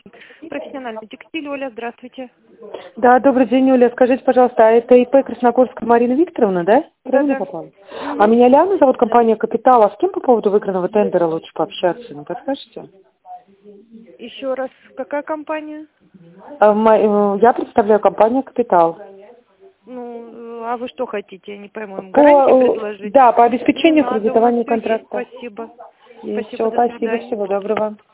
Профессиональный текстиль. Оля, здравствуйте. Да, добрый день, Оля. Скажите, пожалуйста, а это ИП Красногорская Марина Викторовна, да? Правильно попала? А меня Ляна зовут, компания «Капитал». А с кем по поводу выигранного тендера лучше пообщаться? Не подскажете? Еще раз, какая компания? Я представляю компанию «Капитал». Ну, а вы что хотите? Я не пойму. Им гарантию предложить? Да, по обеспечению Не надо, кредитования у нас всё есть. контракта. Спасибо. Есть, Спасибо, всё, до спасибо, свидания. всего доброго.